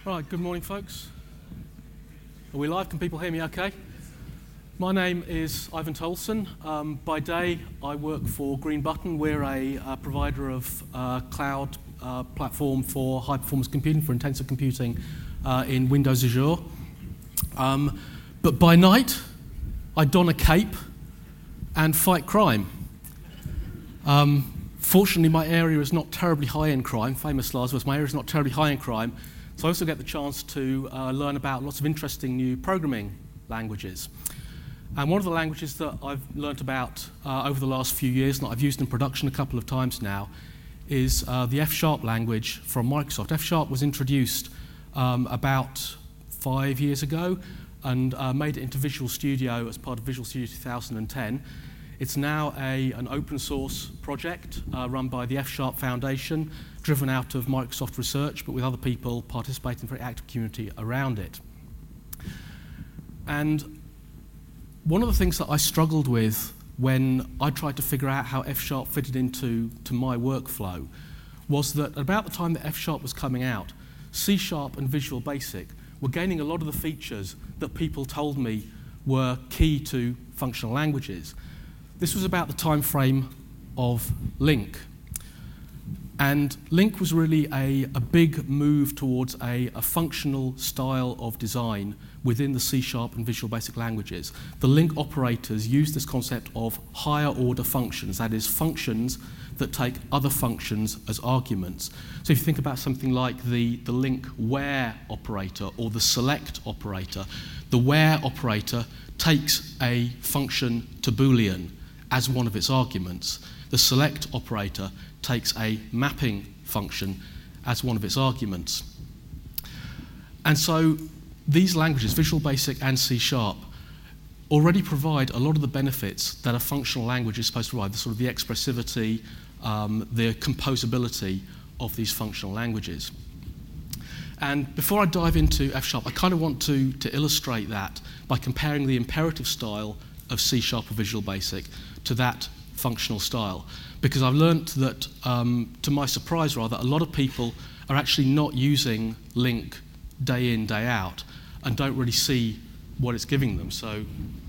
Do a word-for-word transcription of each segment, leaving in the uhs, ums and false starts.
Right, good morning, folks. Are we live? Can people hear me okay? My name is Ivan Tolson. Um, by day, I work for Green Button. We're a uh, provider of uh, cloud uh, platform for high-performance computing, for intensive computing uh, in Windows Azure. Um, but by night, I don a cape and fight crime. Um, fortunately, my area is not terribly high in crime. Famous last words, my area is not terribly high in crime. So I also get the chance to uh, learn about lots of interesting new programming languages. And one of the languages that I've learnt about uh, over the last few years, and that I've used in production a couple of times now, is uh, the F Sharp language from Microsoft. F Sharp was introduced um, about five years ago and uh, made it into Visual Studio as part of Visual Studio two thousand ten. It's now a, an open source project uh, run by the F Sharp Foundation, driven out of Microsoft Research, but with other people participating in a very active community around it. And one of the things that I struggled with when I tried to figure out how F Sharp fitted into to my workflow was that about the time that F Sharp was coming out, C Sharp and Visual Basic were gaining a lot of the features that people told me were key to functional languages. This was about the time frame of Link. And Link was really a, a big move towards a, a functional style of design within the C Sharp and Visual Basic languages. The Link operators use this concept of higher order functions, that is, functions that take other functions as arguments. So if you think about something like the, the Link where operator or the select operator, the where operator takes a function to Boolean as one of its arguments. The select operator takes a mapping function as one of its arguments. And so these languages, Visual Basic and C Sharp, already provide a lot of the benefits that a functional language is supposed to provide, the sort of the expressivity, um, the composability of these functional languages. And before I dive into F Sharp, I kind of want to, to illustrate that by comparing the imperative style of C Sharp or Visual Basic to that functional style. Because I've learnt that, um, to my surprise rather, a lot of people are actually not using Link day in, day out, and don't really see what it's giving them. So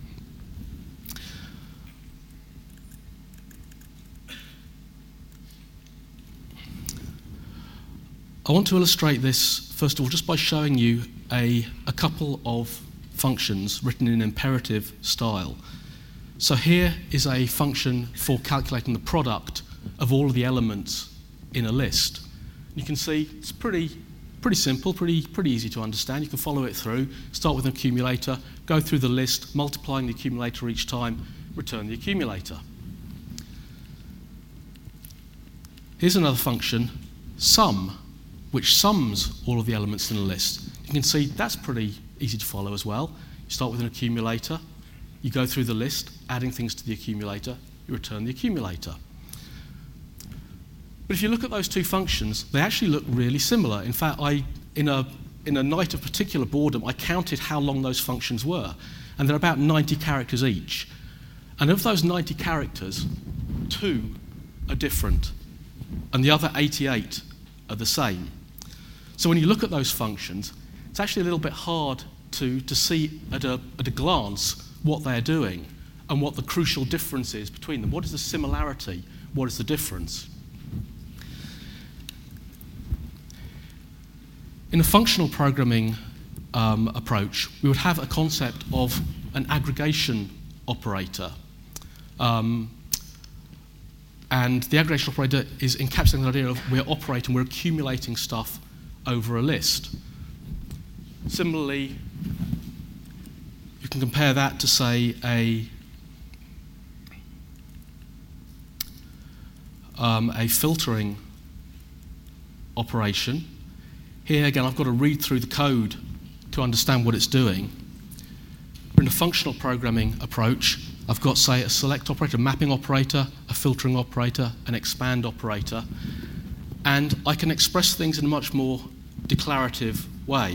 I want to illustrate this, first of all, just by showing you a, a couple of functions written in imperative style. So here is a function for calculating the product of all of the elements in a list. You can see it's pretty, pretty simple, pretty, pretty easy to understand. You can follow it through, start with an accumulator, go through the list, multiplying the accumulator each time, return the accumulator. Here's another function, sum, which sums all of the elements in a list. You can see that's pretty easy to follow as well. You start with an accumulator, you go through the list, adding things to the accumulator, you return the accumulator. But if you look at those two functions, they actually look really similar. In fact, I, in a, in a night of particular boredom, I counted how long those functions were, and they're about ninety characters each. And of those ninety characters, two are different, and the other eighty-eight are the same. So when you look at those functions, it's actually a little bit hard to, to see at a, at a glance what they're doing and what the crucial difference is between them. What is the similarity? What is the difference? In a functional programming um, approach, we would have a concept of an aggregation operator. Um, and the aggregation operator is encapsulating the idea of we're operating, we're accumulating stuff over a list. Similarly, you can compare that to, say, a, um, a filtering operation. Here, again, I've got to read through the code to understand what it's doing. But in a functional programming approach, I've got, say, a select operator, a mapping operator, a filtering operator, an expand operator, and I can express things in a much more declarative way.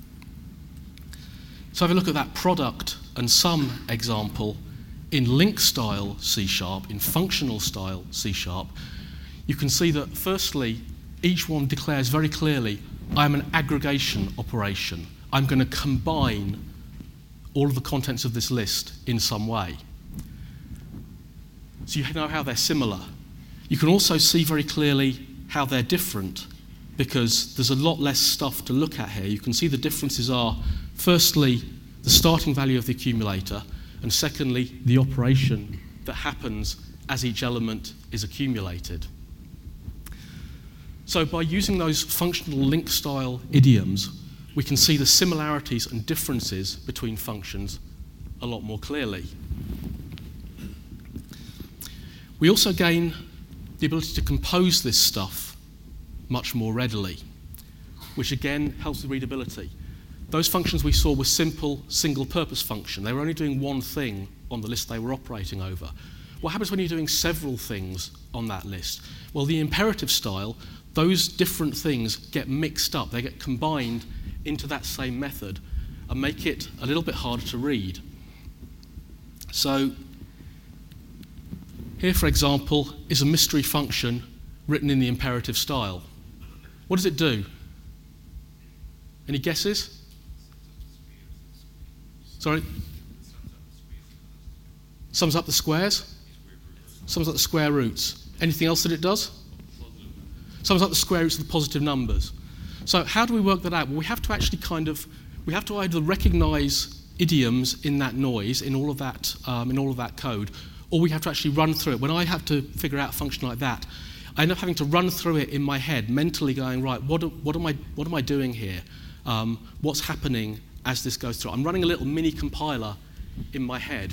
So have a look at that product and sum example in Link style C Sharp, in functional style C Sharp. You can see that, firstly, each one declares very clearly I'm an aggregation operation. I'm going to combine all of the contents of this list in some way. So you know how they're similar. You can also see very clearly how they're different, because there's a lot less stuff to look at here. You can see the differences are, firstly, the starting value of the accumulator, and secondly, the operation that happens as each element is accumulated. So by using those functional link style idioms, we can see the similarities and differences between functions a lot more clearly. We also gain the ability to compose this stuff much more readily, which again helps with readability. Those functions we saw were simple, single-purpose function. They were only doing one thing on the list they were operating over. What happens when you're doing several things on that list? Well, the imperative style, those different things get mixed up. They get combined into that same method and make it a little bit harder to read. So here, for example, is a mystery function written in the imperative style. What does it do? Any guesses? Sorry? Sums up the squares? Sums up the square roots. Anything else that it does? Sums up the square roots of the positive numbers. So how do we work that out? Well, we have to actually kind of, we have to either recognize idioms in that noise, in all of that, um, in all of that code, or we have to actually run through it. When I have to figure out a function like that, I end up having to run through it in my head, mentally going, right, what, do, what, am, I, what am I doing here? Um, what's happening as this goes through? I'm running a little mini compiler in my head.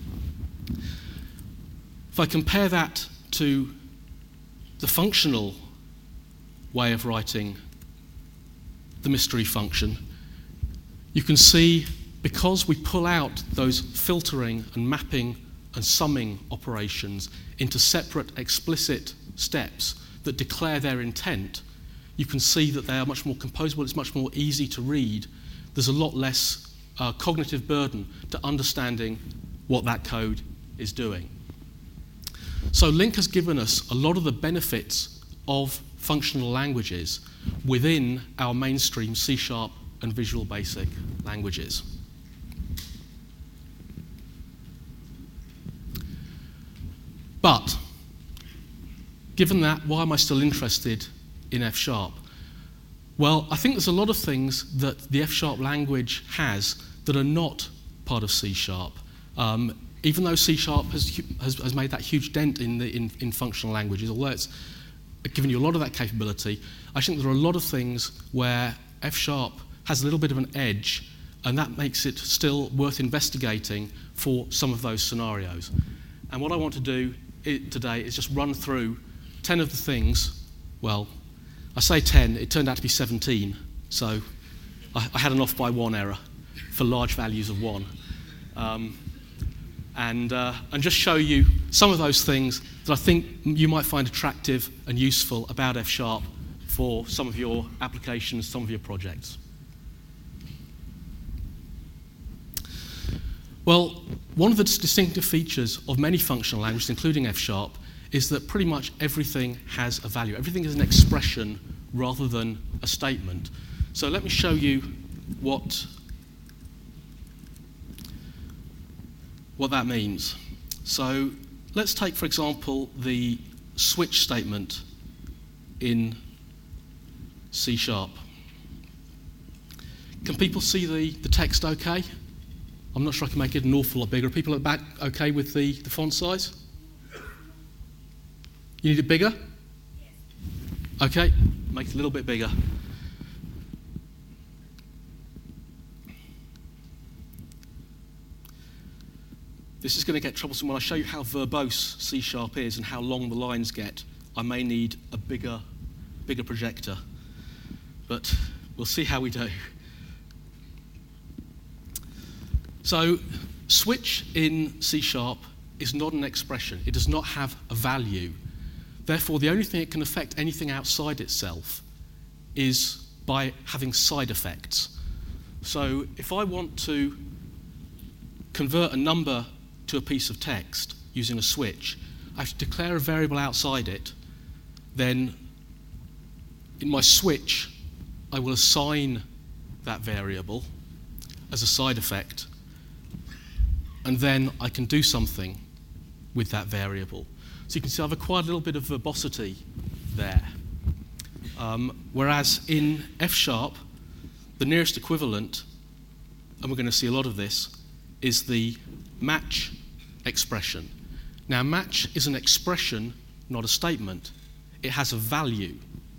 If I compare that to the functional way of writing the mystery function, you can see because we pull out those filtering and mapping and summing operations into separate explicit steps that declare their intent, you can see that they are much more composable, it's much more easy to read. There's a lot less uh, cognitive burden to understanding what that code is doing. So LINQ has given us a lot of the benefits of functional languages within our mainstream C Sharp and Visual Basic languages. But, given that, why am I still interested in F Sharp? Well, I think there's a lot of things that the F Sharp language has that are not part of C Sharp. Um, even though C Sharp has, has, has made that huge dent in, the, in, in functional languages, although it's given you a lot of that capability, I think there are a lot of things where F Sharp has a little bit of an edge, and that makes it still worth investigating for some of those scenarios. And what I want to do it, today is just run through ten of the things. Well, I say ten, it turned out to be seventeen, so I, I had an off by one error for large values of one. Um, and, uh, and just show you some of those things that I think you might find attractive and useful about F Sharp for some of your applications, some of your projects. Well, one of the distinctive features of many functional languages, including F Sharp, is that pretty much everything has a value. Everything is an expression rather than a statement. So let me show you what, what that means. So let's take, for example, the switch statement in C Sharp. Can people see the, the text okay? I'm not sure I can make it an awful lot bigger. Are people at the back okay with the, the font size? You need it bigger? Yes. Okay, make it a little bit bigger. This is going to get troublesome when I show you how verbose C Sharp is and how long the lines get. I may need a bigger, bigger projector, but we'll see how we do. So, switch in C Sharp is not an expression. It does not have a value. Therefore, the only thing it can affect anything outside itself is by having side effects. So, if I want to convert a number to a piece of text using a switch, I have to declare a variable outside it. Then, in my switch, I will assign that variable as a side effect, and then I can do something with that variable. So you can see I've acquired a little bit of verbosity there. Um, whereas in F sharp, the nearest equivalent, and we're going to see a lot of this, is the match expression. Now, match is an expression, not a statement. It has a value.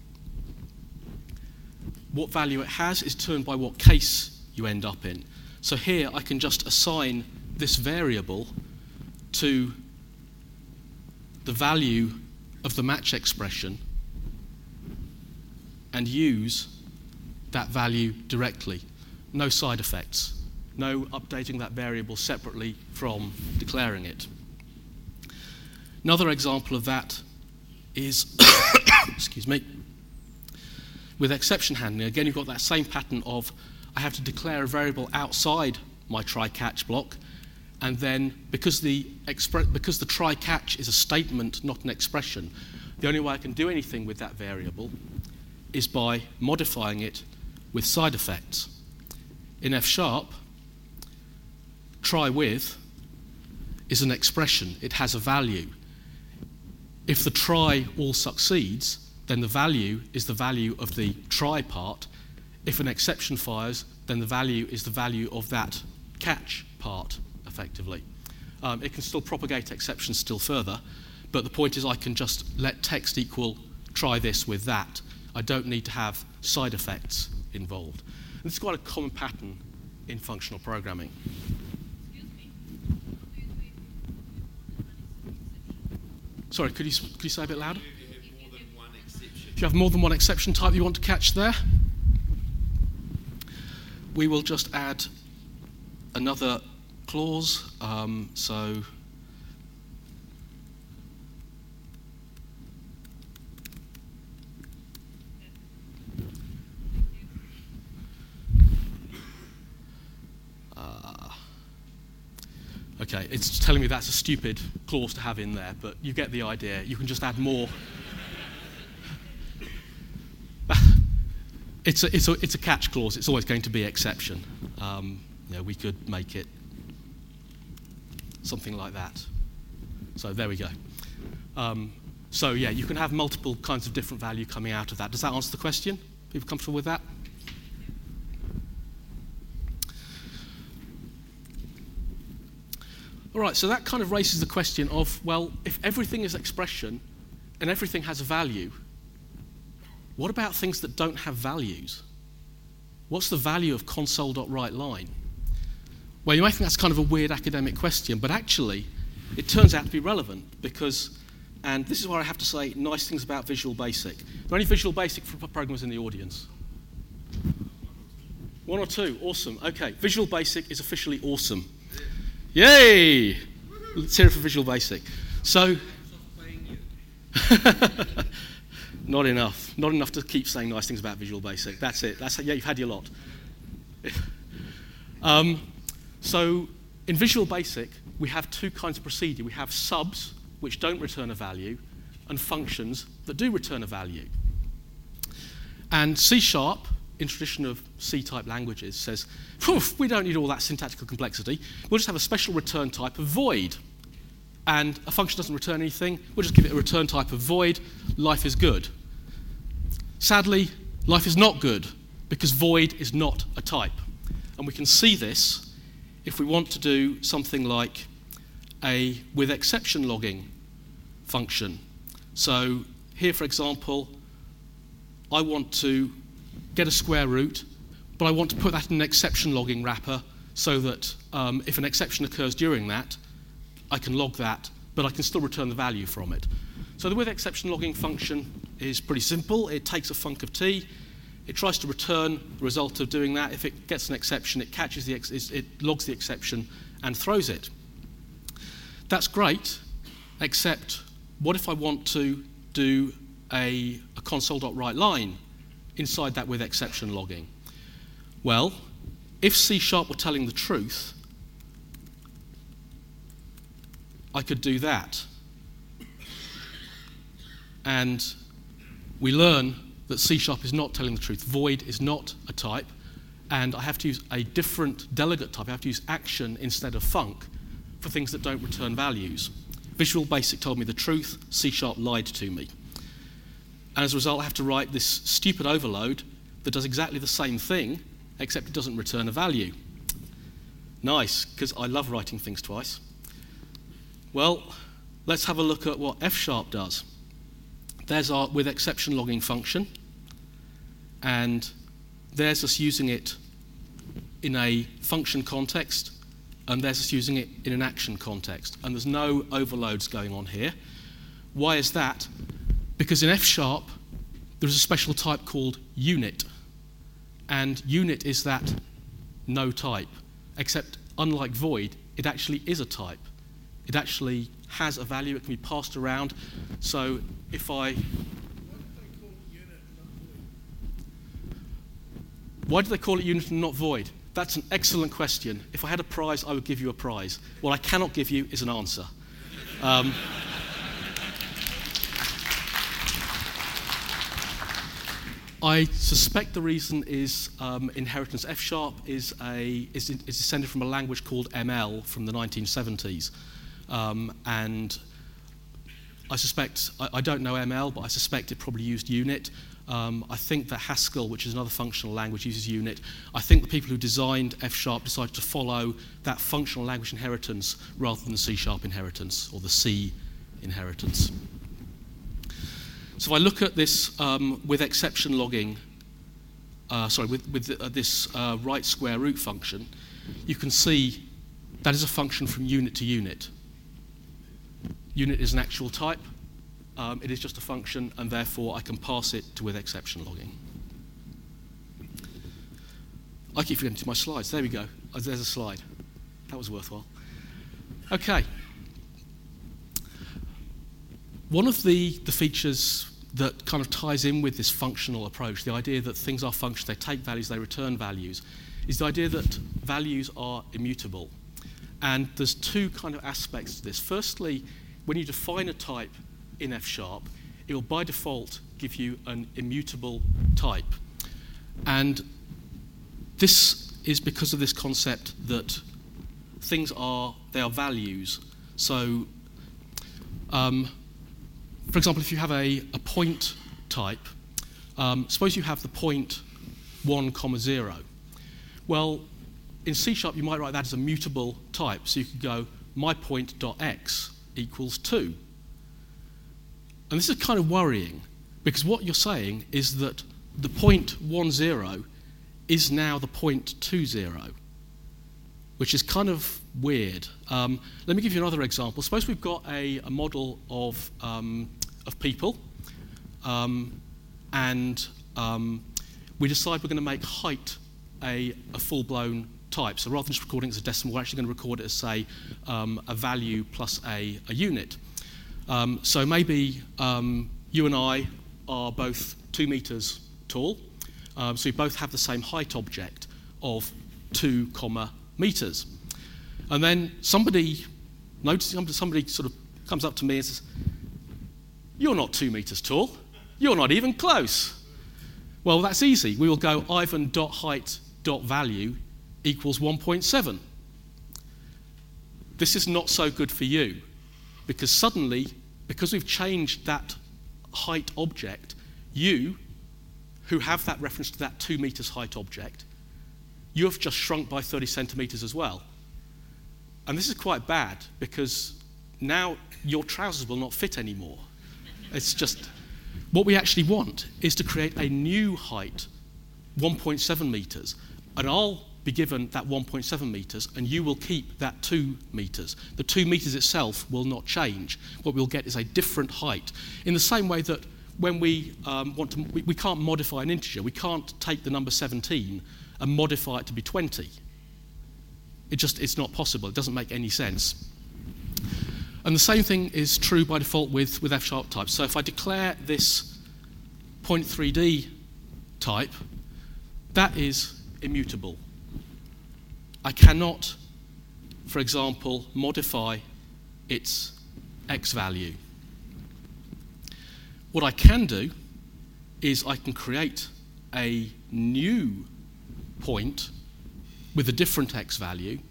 What value it has is determined by what case you end up in. So here I can just assign this variable to the value of the match expression and use that value directly. No side effects. No updating that variable separately from declaring it. Another example of that is, excuse me, with exception handling. Again, you've got that same pattern of I have to declare a variable outside my try-catch block, and then because the expre- because the try-catch is a statement, not an expression, the only way I can do anything with that variable is by modifying it with side effects. In F sharp, try with is an expression. It has a value. If the try all succeeds, then the value is the value of the try part. If an exception fires, then the value is the value of that catch part, effectively. Um, it can still propagate exceptions still further, but the point is I can just let text equal try this with that. I don't need to have side effects involved. And this is quite a common pattern in functional programming. Sorry, could you, could you say a bit louder? If you have more than one exception type you want to catch there, we will just add another clause. Um, so uh, okay, it's telling me that's a stupid clause to have in there, but you get the idea. You can just add more. It's a, it's, a, it's a catch clause. It's always going to be exception. Um, you know, we could make it something like that. So there we go. Um, so yeah, you can have multiple kinds of different value coming out of that. Does that answer the question? People comfortable with that? All right, so that kind of raises the question of, well, if everything is expression and everything has a value, what about things that don't have values? What's the value of console.writeLine? Well, you may think that's kind of a weird academic question, but actually it turns out to be relevant because, and this is where I have to say nice things about Visual Basic. Are there any Visual Basic programmers in the audience? One or two, awesome. Okay, Visual Basic is officially awesome. Yay! Let's hear it for Visual Basic. So, not enough. Not enough to keep saying nice things about Visual Basic. That's it. That's yeah. You've had your lot. um, so, in Visual Basic, we have two kinds of procedure. We have subs, which don't return a value, and functions that do return a value. And C Sharp, in tradition of C-type languages, says, we don't need all that syntactical complexity. We'll just have a special return type of void. And a function doesn't return anything. We'll just give it a return type of void. Life is good. Sadly, life is not good because void is not a type. And we can see this if we want to do something like a with exception logging function. So here, for example, I want to get a square root, but I want to put that in an exception logging wrapper so that um, if an exception occurs during that, I can log that, but I can still return the value from it. So the with exception logging function is pretty simple. It takes a func of t. It tries to return the result of doing that. If it gets an exception, it catches the ex- it logs the exception and throws it. That's great, except what if I want to do a, a console.writeLine inside that with exception logging? Well, if C Sharp were telling the truth, I could do that. And we learn that C Sharp is not telling the truth. Void is not a type, and I have to use a different delegate type. I have to use action instead of func for things that don't return values. Visual Basic told me the truth, C Sharp lied to me. And as a result, I have to write this stupid overload that does exactly the same thing, except it doesn't return a value. Nice, because I love writing things twice. Well, let's have a look at what F Sharp does. There's our with exception logging function, and there's us using it in a function context, and there's us using it in an action context, and there's no overloads going on here. Why is that? Because in F Sharp, there's a special type called unit, and unit is that no type, except unlike void, it actually is a type. It actually has a value, it can be passed around. So if I... Why do they call it unit and not void? That's an excellent question. If I had a prize, I would give you a prize. What I cannot give you is an answer. Um, I suspect the reason is um, inheritance. F Sharp is, a, is, is descended from a language called M L from the nineteen seventies. Um, and I suspect, I, I don't know M L, but I suspect it probably used unit. Um, I think that Haskell, which is another functional language, uses unit. I think the people who designed F Sharp decided to follow that functional language inheritance rather than the C Sharp inheritance or the C inheritance. So if I look at this um, with exception logging, uh, sorry, with, with uh, this uh, right square root function, you can see that is a function from unit to unit. Unit is an actual type. Um, it is just a function, and therefore I can pass it to with exception logging. I keep forgetting to my slides. There we go. Oh, there's a slide. That was worthwhile. Okay. One of the, the features that kind of ties in with this functional approach, the idea that things are functions, they take values, they return values, is the idea that values are immutable. And there's two kind of aspects to this. Firstly, when you define a type in F Sharp, it will by default give you an immutable type. And this is because of this concept that things are, they are values. So, um, for example, if you have a, a point type, um, suppose you have the point one comma zero. Well, in C Sharp, you might write that as a mutable type. So you could go myPoint.x equals two. And this is kind of worrying, because what you're saying is that the point one zero is now the point two zero, which is kind of weird. Um, let me give you another example. Suppose we've got a, a model of, um, of people, um, and um, we decide we're going to make height a, a full-blown type. So rather than just recording it as a decimal, we're actually going to record it as, say, um, a value plus a, a unit. Um, so maybe um, you and I are both two meters tall, um, so we both have the same height object of two comma meters. And then somebody noticing somebody sort of comes up to me and says, "You're not two meters tall. You're not even close." Well, that's easy. We will go Ivan.height.value equals one point seven. This is not so good for you, because suddenly, because we've changed that height object, you, who have that reference to that two meters height object, you have just shrunk by thirty centimeters as well. And this is quite bad, because now your trousers will not fit anymore. It's just, what we actually want is to create a new height, one point seven meters, and I'll be given that one point seven meters, and you will keep that two meters. The two meters itself will not change. What we'll get is a different height. In the same way that when we um, want to, we, we can't modify an integer. We can't take the number seventeen and modify it to be twenty. It just, it's not possible. It doesn't make any sense. And the same thing is true by default with, with F Sharp types. So if I declare this point three D type, that is immutable. I cannot, for example, modify its x value. What I can do is I can create a new point with a different x value,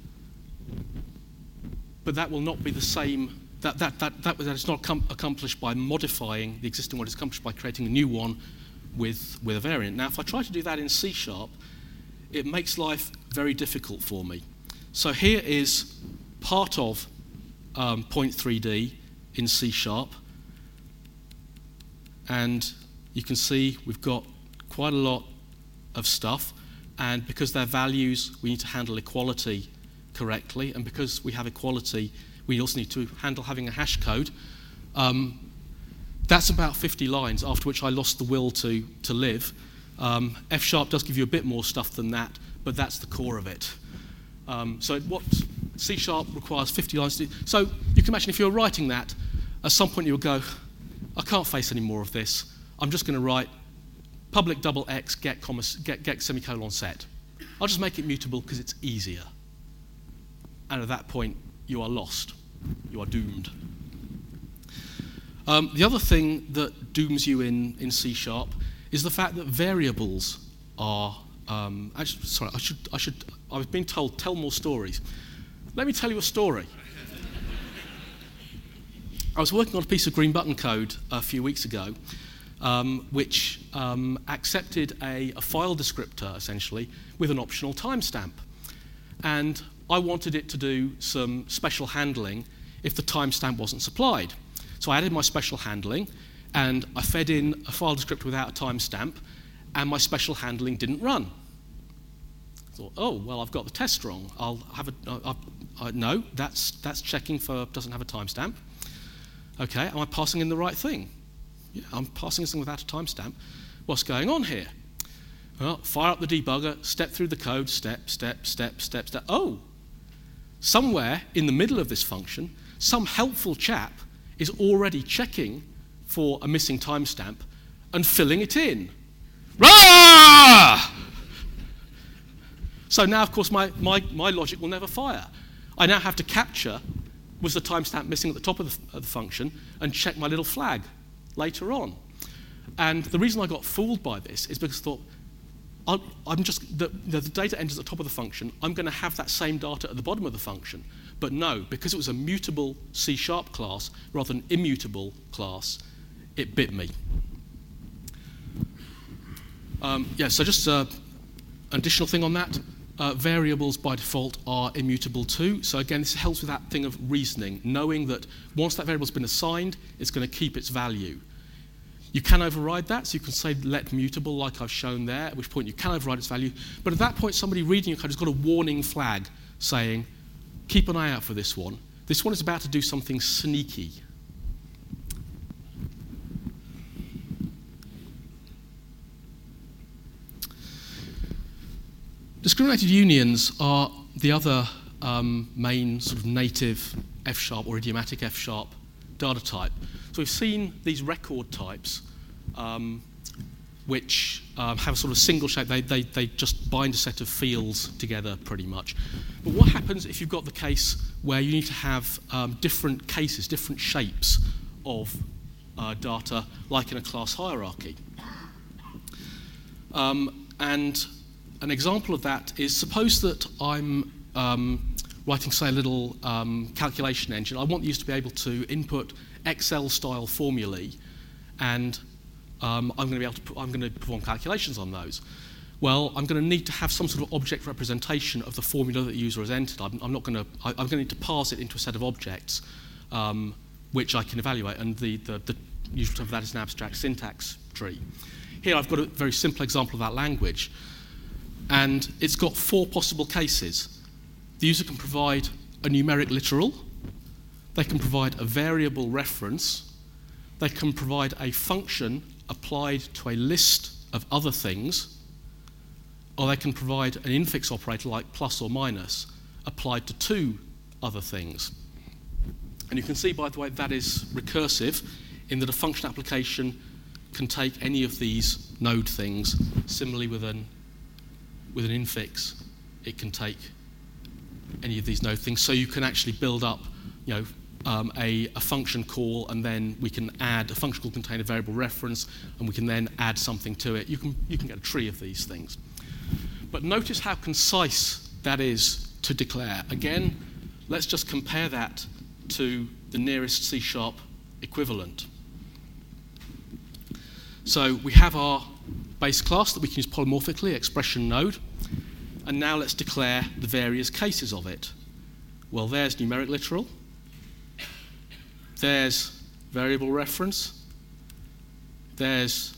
but that will not be the same. That that that that, that is not com- accomplished by modifying the existing one. It's accomplished by creating a new one with with a variant. Now, if I try to do that in C sharp, it makes life very difficult for me. So here is part of um, point three D in C sharp, and you can see we've got quite a lot of stuff, and because they're values, we need to handle equality correctly, and because we have equality, we also need to handle having a hash code. Um, that's about fifty lines, after which I lost the will to, to live. Um, F sharp does give you a bit more stuff than that, but that's the core of it. Um, so what C sharp requires fifty lines to do. So you can imagine if you're writing that, at some point you'll go, I can't face any more of this. I'm just going to write public double x get, comma, get, get semicolon set. I'll just make it mutable because it's easier. And at that point, you are lost. You are doomed. Um, the other thing that dooms you in, in C sharp is the fact that variables are. Um, actually, sorry, I should. I should. I was being told tell more stories. Let me tell you a story. I was working on a piece of green button code a few weeks ago, um, which um, accepted a, a file descriptor essentially with an optional timestamp, and I wanted it to do some special handling if the timestamp wasn't supplied. So I added my special handling, and I fed in a file descriptor without a timestamp, and my special handling didn't run. I thought, oh, well, I've got the test wrong. I'll have a, uh, uh, no, that's, that's checking for doesn't have a timestamp. Okay, am I passing in the right thing? Yeah, I'm passing this thing without a timestamp. What's going on here? Well, fire up the debugger, step through the code, step, step, step, step, step. Oh, somewhere in the middle of this function, some helpful chap is already checking for a missing timestamp and filling it in. Rah! So now, of course, my, my, my logic will never fire. I now have to capture, was the timestamp missing at the top of the, of the function, and check my little flag later on. And the reason I got fooled by this is because I thought, I'll, I'm just, the, the data enters at the top of the function, I'm going to have that same data at the bottom of the function. But no, because it was a mutable C sharp class rather than immutable class, it bit me. Um, yeah, so just uh, an additional thing on that. Uh, variables by default are immutable too. So again, this helps with that thing of reasoning, knowing that once that variable's been assigned, it's going to keep its value. You can override that, so you can say let mutable like I've shown there, at which point you can override its value. But at that point, somebody reading your code has got a warning flag saying, keep an eye out for this one. This one is about to do something sneaky. Discriminated unions are the other um, main sort of native F sharp or idiomatic F sharp data type. So we've seen these record types, um, which um, have a sort of single shape. They, they, they just bind a set of fields together pretty much. But what happens if you've got the case where you need to have um, different cases, different shapes of uh, data, like in a class hierarchy? Um, and an example of that is, suppose that I'm um, writing, say, a little um, calculation engine. I want you to be able to input Excel-style formulae, and um, I'm going to be able to put, I'm going to perform calculations on those. Well, I'm going to need to have some sort of object representation of the formula that the user has entered. I'm, I'm not going to. I, I'm going to need to parse it into a set of objects, um, which I can evaluate, and the, the, the usual term for that is an abstract syntax tree. Here, I've got a very simple example of that language. And it's got four possible cases. The user can provide a numeric literal, they can provide a variable reference, they can provide a function applied to a list of other things, or they can provide an infix operator like plus or minus applied to two other things. And you can see, by the way, that is recursive in that a function application can take any of these node things. Similarly, with an With an infix, it can take any of these node things. So you can actually build up, you know, um, a, a function call, and then we can add a function call contain a variable reference, and we can then add something to it. You can, you can get a tree of these things. But notice how concise that is to declare. Again, let's just compare that to the nearest C sharp equivalent. So we have our base class that we can use polymorphically, expression node, and now let's declare the various cases of it. Well, there's numeric literal, there's variable reference, there's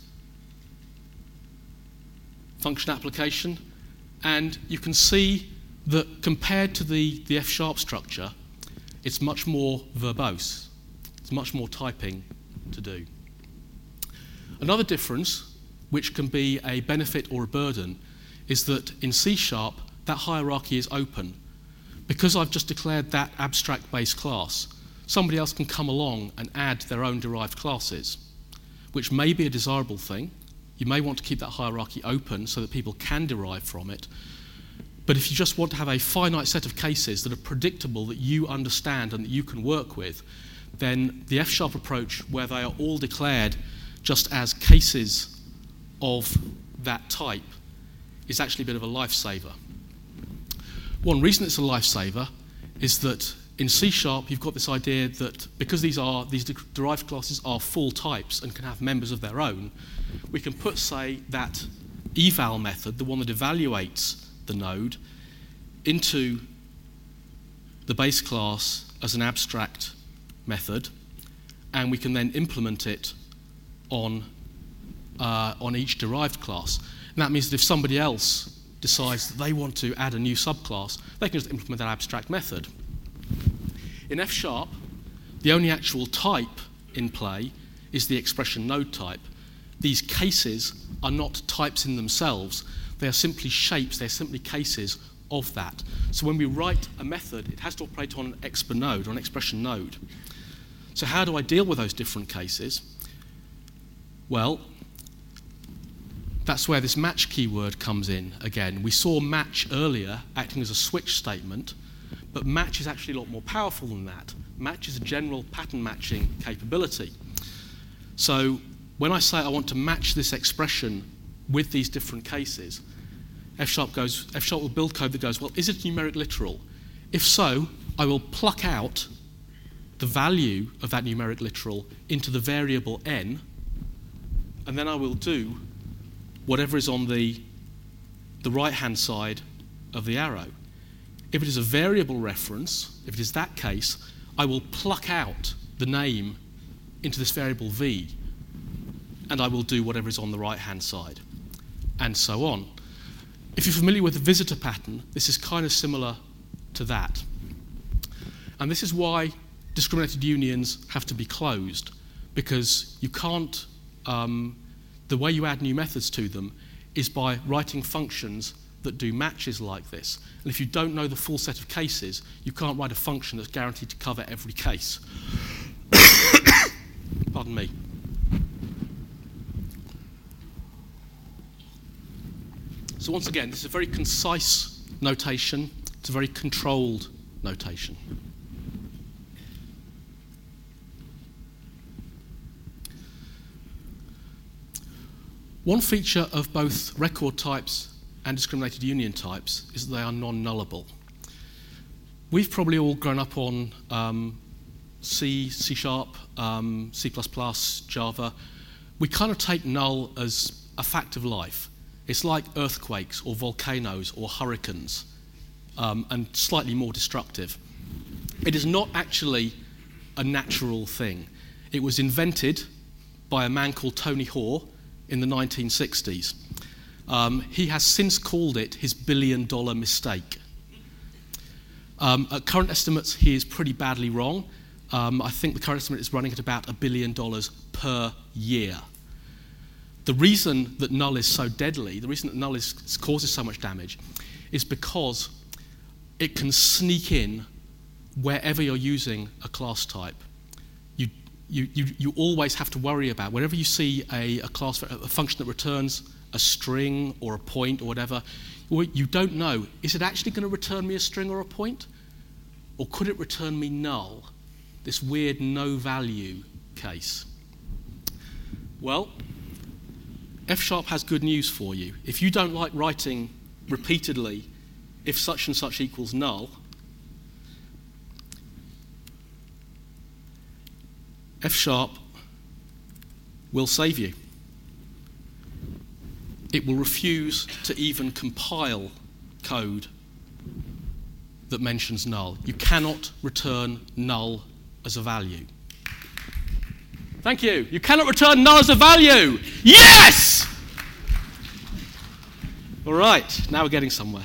function application, and you can see that compared to the, the F-sharp structure, it's much more verbose. It's much more typing to do. Another difference, which can be a benefit or a burden, is that in C sharp, that hierarchy is open. Because I've just declared that abstract base class, somebody else can come along and add their own derived classes, which may be a desirable thing. You may want to keep that hierarchy open so that people can derive from it. But if you just want to have a finite set of cases that are predictable, that you understand and that you can work with, then the F-sharp approach, where they are all declared just as cases of that type, is actually a bit of a lifesaver. One reason it's a lifesaver is that in C sharp you've got this idea that because these are these derived classes are full types and can have members of their own, we can put, say, that eval method, the one that evaluates the node, into the base class as an abstract method, and we can then implement it on uh, on each derived class. And that means that if somebody else decides that they want to add a new subclass, they can just implement that abstract method. In F sharp, the only actual type in play is the expression node type. These cases are not types in themselves. They are simply shapes, they're simply cases of that. So when we write a method, it has to operate on an exp node, or an expression node. So how do I deal with those different cases? Well, that's where this match keyword comes in again. We saw match earlier acting as a switch statement, but match is actually a lot more powerful than that. Match is a general pattern matching capability. So when I say I want to match this expression with these different cases, F-sharp goes, F-sharp will build code that goes, well, is it numeric literal? If so, I will pluck out the value of that numeric literal into the variable n, and then I will do whatever is on the, the right-hand side of the arrow. If it is a variable reference, if it is that case, I will pluck out the name into this variable v, and I will do whatever is on the right-hand side, and so on. If you're familiar with the visitor pattern, this is kind of similar to that. And this is why discriminated unions have to be closed, because you can't, um, the way you add new methods to them is by writing functions that do matches like this. And if you don't know the full set of cases, you can't write a function that's guaranteed to cover every case. Pardon me. So once again, this is a very concise notation. It's a very controlled notation. One feature of both record types and discriminated union types is that they are non-nullable. We've probably all grown up on um, C, C sharp, um, C plus plus, Java. We kind of take null as a fact of life. It's like earthquakes or volcanoes or hurricanes, um, and slightly more destructive. It is not actually a natural thing. It was invented by a man called Tony Hoare in the nineteen sixties. Um, he has since called it his billion dollar mistake. Um, at current estimates, he is pretty badly wrong. Um, I think the current estimate is running at about a billion dollars per year. The reason that null is so deadly, the reason that null is, causes so much damage, is because it can sneak in wherever you're using a class type. You, you, you, you always have to worry about, whenever you see a, a class, a function that returns a string or a point or whatever, you don't know, is it actually going to return me a string or a point? Or could it return me null? this weird no value case? Well, F sharp has good news for you. If you don't like writing repeatedly if such and such equals null, F sharp will save you. It will refuse to even compile code that mentions null. You cannot return null as a value. Thank you. You cannot return null as a value. Yes! All right, now we're getting somewhere.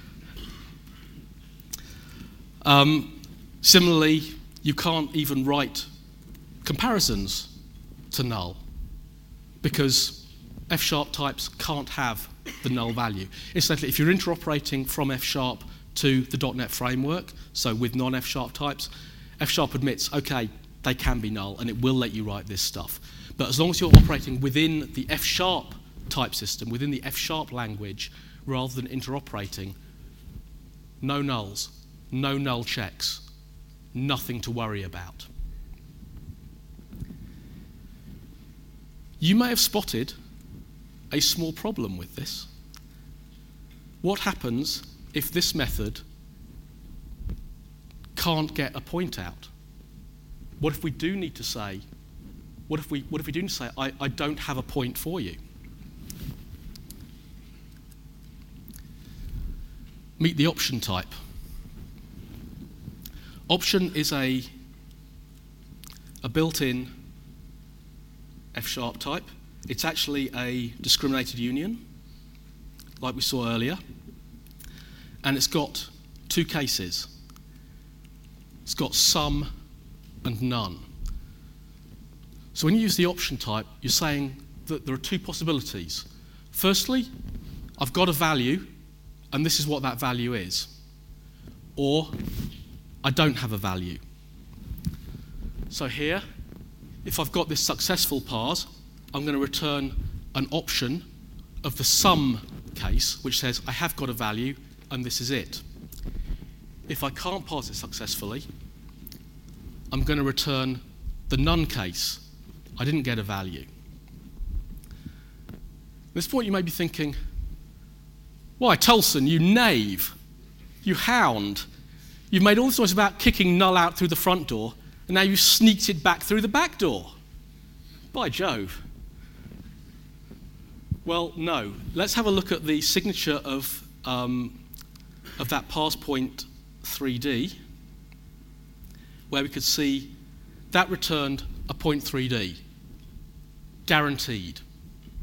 Um, similarly, you can't even write comparisons to null because F sharp types can't have the null value. Incidentally, if you're interoperating from F sharp to the dot net framework, so with non-F sharp types, F sharp admits, okay, they can be null and it will let you write this stuff. But as long as you're operating within the F sharp type system, within the F sharp language, rather than interoperating, no nulls, no null checks, nothing to worry about. You may have spotted a small problem with this. What happens if this method can't get a point out? What if we do need to say, what if we, what if we do need to say, I, I don't have a point for you? Meet the option type. Option is a, a built-in F sharp type. It's actually a discriminated union, like we saw earlier. And it's got two cases. It's got some and none. So when you use the option type, you're saying that there are two possibilities. Firstly, I've got a value, and this is what that value is. Or, I don't have a value. So here, if I've got this successful part, I'm going to return an option of the sum case, which says I have got a value, and this is it. If I can't parse it successfully, I'm going to return the none case. I didn't get a value. At this point, you may be thinking, why, Tolson, you knave, you hound. You've made all this noise about kicking null out through the front door, and now you've sneaked it back through the back door. By Jove. Well, no. Let's have a look at the signature of, um, of that parse point three D, where we could see that returned a point three D, guaranteed.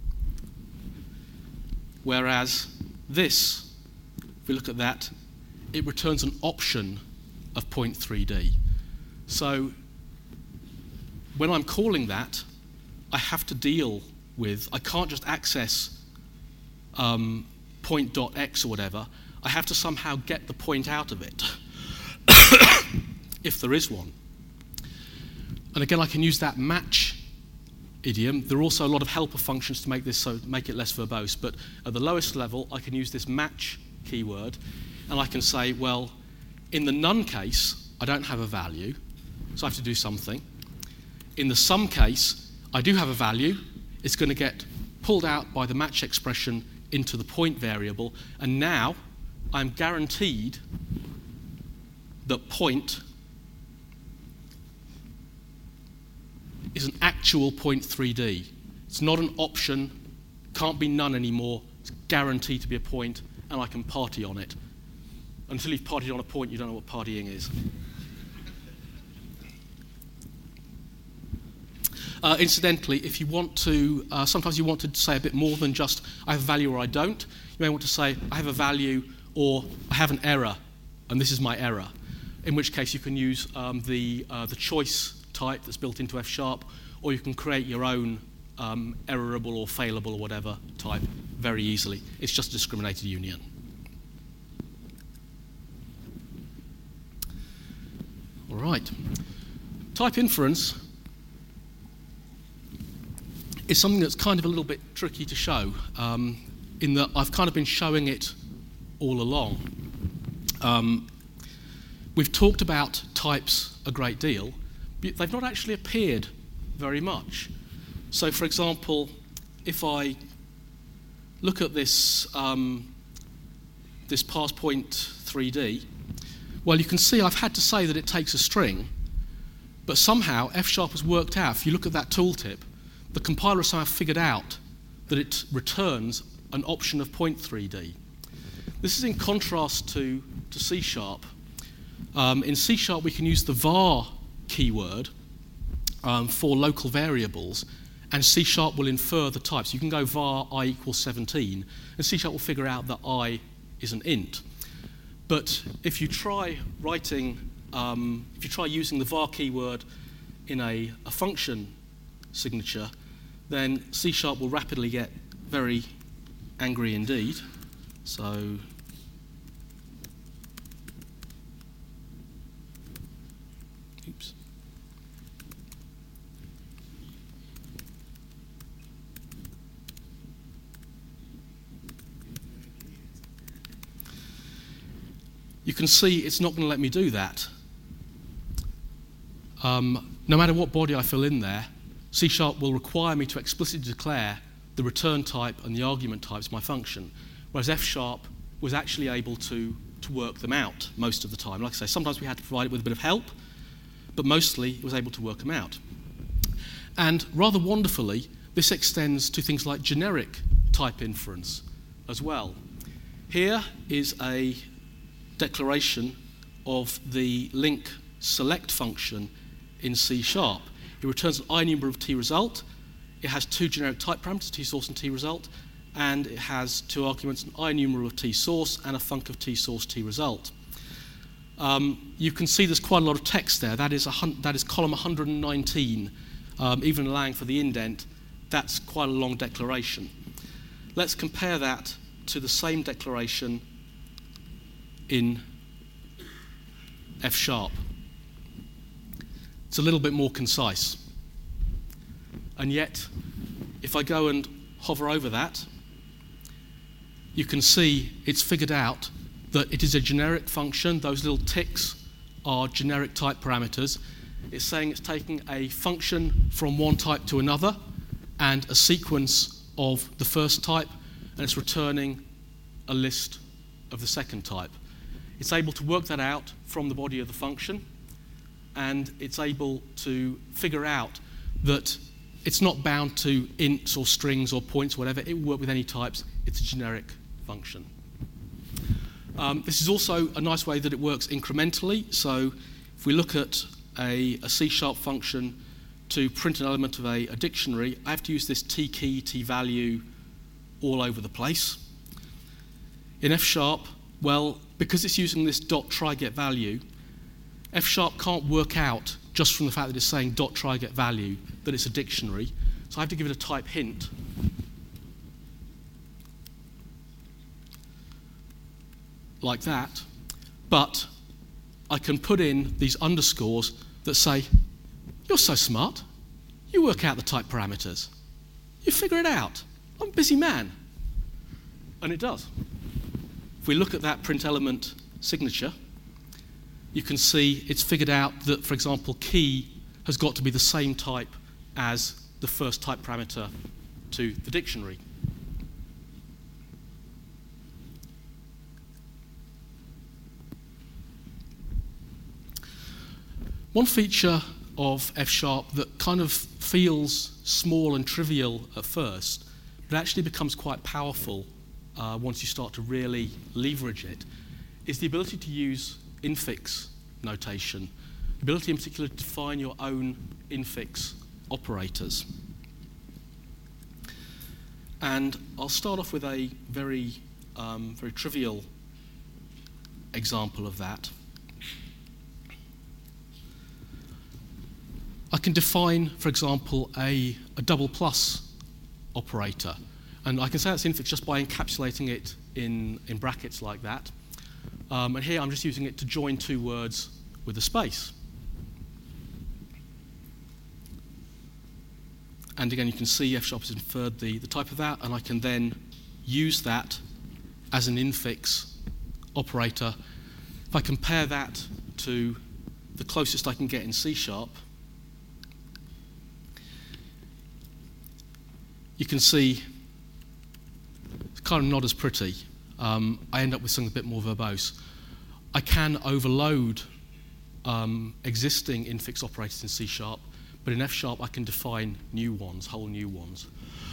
Whereas this, if we look at that, it returns an option of point three D. So when I'm calling that, I have to deal with, I can't just access um, point.x or whatever. I have to somehow get the point out of it, if there is one. And again, I can use that match idiom. There are also a lot of helper functions to make this so make it less verbose, but at the lowest level, I can use this match keyword, and I can say, well, in the none case, I don't have a value, so I have to do something. In the sum case, I do have a value. It's going to get pulled out by the match expression into the point variable, and now I'm guaranteed that point is an actual point three D. It's not an option, can't be none anymore, it's guaranteed to be a point, and I can party on it. Until you've partied on a point, you don't know what partying is. Uh, incidentally, if you want to, uh, sometimes you want to say a bit more than just I have a value or I don't. You may want to say I have a value or I have an error, and this is my error. In which case you can use um, the, uh, the choice type that's built into F sharp, or you can create your own um, errorable or failable or whatever type very easily. It's just a discriminated union. All right. Type inference is something that's kind of a little bit tricky to show, um, in that I've kind of been showing it all along. Um, we've talked about types a great deal, but they've not actually appeared very much. So, for example, if I look at this, um, this parse point three D, well, you can see I've had to say that it takes a string, but somehow F Sharp has worked out, if you look at that tooltip, the compiler has somehow figured out that it returns an option of point three D. This is in contrast to, to C Sharp. Um, in C Sharp, we can use the var keyword um, for local variables, and C Sharp will infer the types. You can go var I equals seventeen, and C Sharp will figure out that I is an int. But if you try writing, um, if you try using the var keyword in a, a function signature, then C Sharp will rapidly get very angry indeed. So oops. You can see it's not going to let me do that. Um, no matter what body I fill in there, C Sharp will require me to explicitly declare the return type and the argument types of my function, whereas F Sharp was actually able to, to work them out most of the time. Like I say, sometimes we had to provide it with a bit of help, but mostly it was able to work them out. And rather wonderfully, this extends to things like generic type inference as well. Here is a declaration of the link select function in C Sharp. It returns an I-numer of T-result. It has two generic type parameters, T-source and T-result, and it has two arguments, an I-numer of T-source and a func of T-source T-result. Um, you can see there's quite a lot of text there. That is, a hun that is column one hundred nineteen. Um, even allowing for the indent, that's quite a long declaration. Let's compare that to the same declaration in F Sharp. It's a little bit more concise. And yet, if I go and hover over that, you can see it's figured out that it is a generic function. Those little ticks are generic type parameters. It's saying it's taking a function from one type to another and a sequence of the first type, and it's returning a list of the second type. It's able to work that out from the body of the function, and it's able to figure out that it's not bound to ints or strings or points or whatever. It will work with any types. It's a generic function. Um, this is also a nice way that it works incrementally. So if we look at a, a C Sharp function to print an element of a, a dictionary, I have to use this T key, T value all over the place. In F Sharp, well, because it's using this dot try get value, F Sharp can't work out just from the fact that it's saying dot try get value that it's a dictionary. So I have to give it a type hint. Like that. But I can put in these underscores that say, you're so smart. You work out the type parameters. You figure it out. I'm a busy man. And it does. If we look at that print element signature, you can see it's figured out that, for example, key has got to be the same type as the first type parameter to the dictionary. One feature of F Sharp that kind of feels small and trivial at first, but actually becomes quite powerful uh, once you start to really leverage it, is the ability to use infix notation, the ability in particular to define your own infix operators. And I'll start off with a very, um, very trivial example of that. I can define, for example, a, a double plus operator. And I can say that's infix just by encapsulating it in, in brackets like that. Um, and here I'm just using it to join two words with a space. And again, you can see F Sharp has inferred the, the type of that, and I can then use that as an infix operator. If I compare that to the closest I can get in C Sharp, you can see it's kind of not as pretty. Um, I end up with something a bit more verbose. I can overload um, existing infix operators in C sharp, but in F sharp I can define new ones, whole new ones.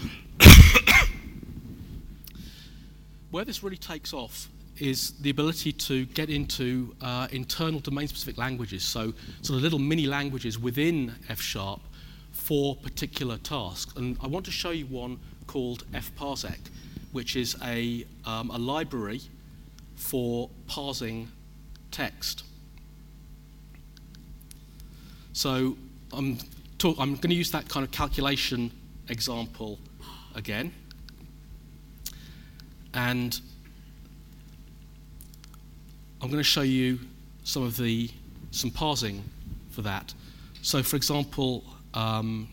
Where this really takes off is the ability to get into uh, internal domain-specific languages, so sort of little mini languages within F sharp for particular tasks. And I want to show you one called fparsec, which is a, um, a library for parsing text. So I'm, talk, I'm going to use that kind of calculation example again. And I'm going to show you some of the some parsing for that. So, for example, um,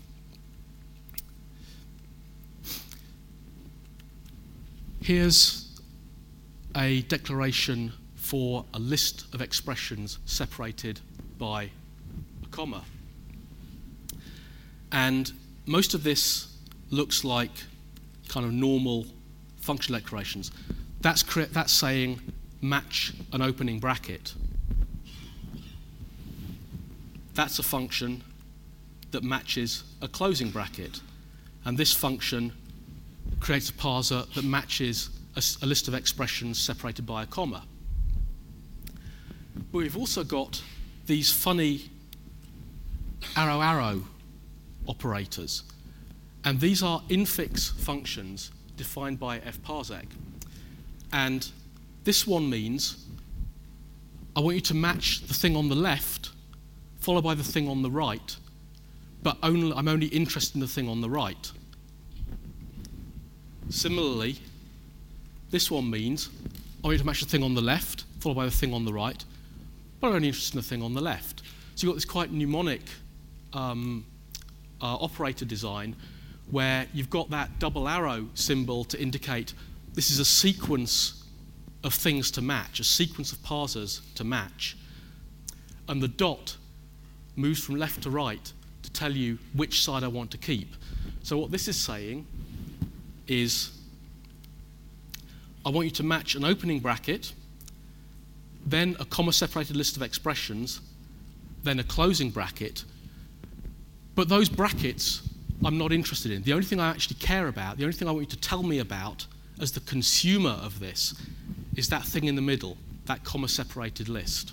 here's a declaration for a list of expressions separated by a comma. And most of this looks like kind of normal functional declarations. That's, that's saying match an opening bracket. That's a function that matches a closing bracket. And this function creates a parser that matches a, a list of expressions separated by a comma. But we've also got these funny arrow arrow operators. And these are infix functions defined by fparsec. And this one means I want you to match the thing on the left followed by the thing on the right, but only, I'm only interested in the thing on the right. Similarly, this one means I want you to match the thing on the left followed by the thing on the right, but I'm only interested in the thing on the left. So you've got this quite mnemonic um, uh, operator design where you've got that double arrow symbol to indicate this is a sequence of things to match, a sequence of parsers to match. And the dot moves from left to right to tell you which side I want to keep. So what this is saying is I want you to match an opening bracket, then a comma-separated list of expressions, then a closing bracket. But those brackets I'm not interested in. The only thing I actually care about, the only thing I want you to tell me about as the consumer of this is that thing in the middle, that comma-separated list.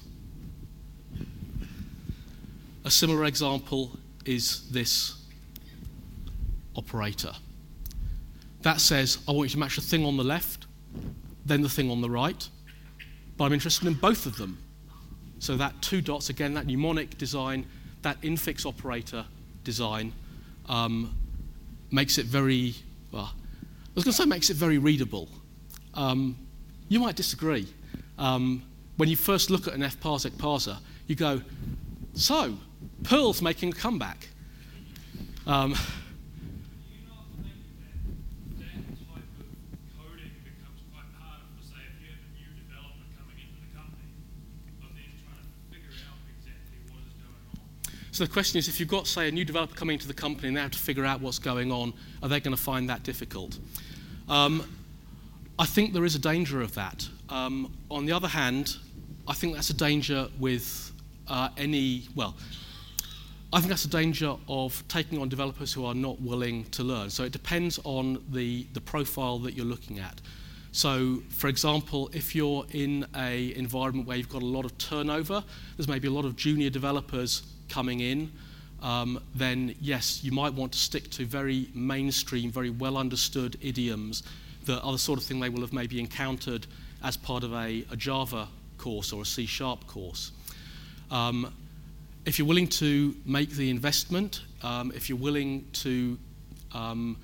A similar example is this operator. That says, I want you to match the thing on the left, then the thing on the right, but I'm interested in both of them. So that two dots, again, that mnemonic design, that infix operator design, um, makes it very, well, I was going to say makes it very readable. Um, you might disagree. Um, when you first look at an fparsec parser, you go, so, Perl's making a comeback. Um, Do you not think that that type of coding becomes quite hard for, say, if you have a new developer coming into the company, of then trying to figure out exactly what is going on? So the question is, if you've got, say, a new developer coming into the company and they have to figure out what's going on, are they going to find that difficult? Um, I think there is a danger of that. Um, on the other hand, I think that's a danger with uh, any, well, I think that's a danger of taking on developers who are not willing to learn. So it depends on the, the profile that you're looking at. So, for example, if you're in an environment where you've got a lot of turnover, there's maybe a lot of junior developers coming in, um, then yes, you might want to stick to very mainstream, very well understood idioms that are the sort of thing they will have maybe encountered as part of a, a Java course or a C sharp course. Um, if you're willing to make the investment, um, if you're willing to um,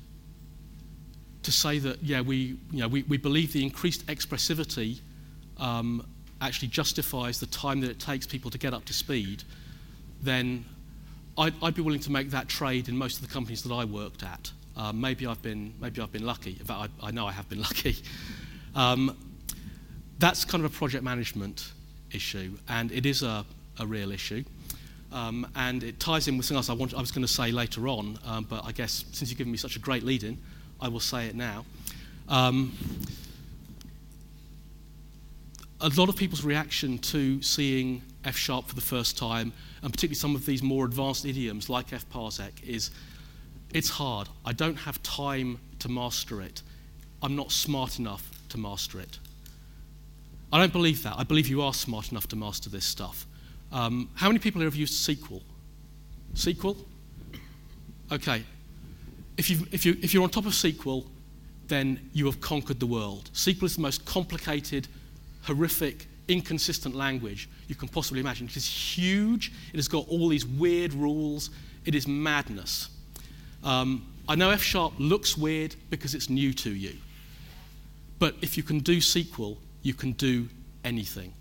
to say that, yeah, we, you know, we, we believe the increased expressivity um, actually justifies the time that it takes people to get up to speed, then I'd, I'd be willing to make that trade in most of the companies that I worked at. Uh, maybe I've been maybe I've been lucky. In fact, I, I know I have been lucky. Um, that's kind of a project management issue, and it is a, a real issue. Um, and it ties in with something else I, want, I was going to say later on, um, but I guess since you've given me such a great lead-in, I will say it now. Um, a lot of people's reaction to seeing F sharp for the first time, and particularly some of these more advanced idioms like F parsec, is it's hard. I don't have time to master it. I'm not smart enough to master it. I don't believe that. I believe you are smart enough to master this stuff. Um, how many people here have used S Q L? S Q L? Okay. If, you've, if, you, if you're on top of S Q L, then you have conquered the world. S Q L is the most complicated, horrific, inconsistent language you can possibly imagine. It is huge. It has got all these weird rules. It is madness. Um, I know F sharp looks weird because it's new to you. But if you can do S Q L, you can do anything.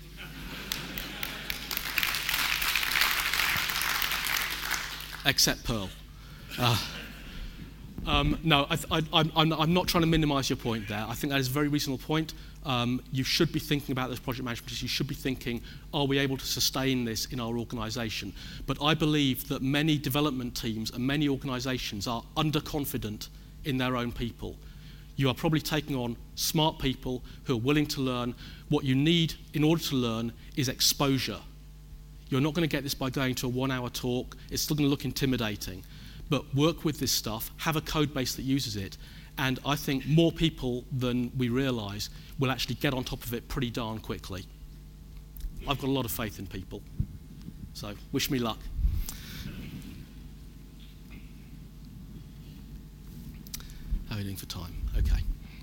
Except Perl. Uh, um, no, I, I, I'm, I'm not trying to minimize your point there. I think that is a very reasonable point. Um, you should be thinking about those project management. You should be thinking, are we able to sustain this in our organization? But I believe that many development teams and many organizations are underconfident in their own people. You are probably taking on smart people who are willing to learn. What you need in order to learn is exposure. You're not going to get this by going to a one-hour talk. It's still going to look intimidating. But work with this stuff, have a code base that uses it, and I think more people than we realise will actually get on top of it pretty darn quickly. I've got a lot of faith in people. So wish me luck. How are you doing for time? Okay.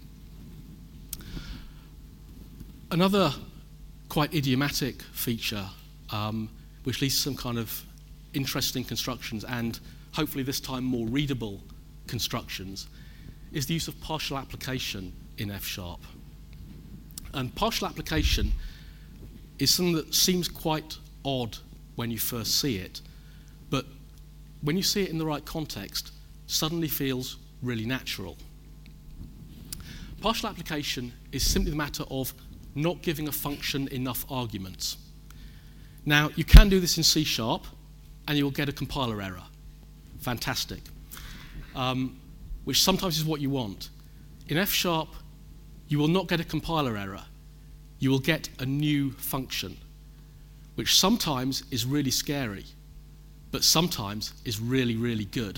Another quite idiomatic feature, um, which leads to some kind of interesting constructions and hopefully this time more readable constructions, is the use of partial application in F sharp. And partial application is something that seems quite odd when you first see it, but when you see it in the right context, suddenly feels really natural. Partial application is simply the matter of not giving a function enough arguments. Now, you can do this in C sharp, and you'll get a compiler error. Fantastic. Um, which sometimes is what you want. In F sharp, you will not get a compiler error. You will get a new function, which sometimes is really scary, but sometimes is really, really good.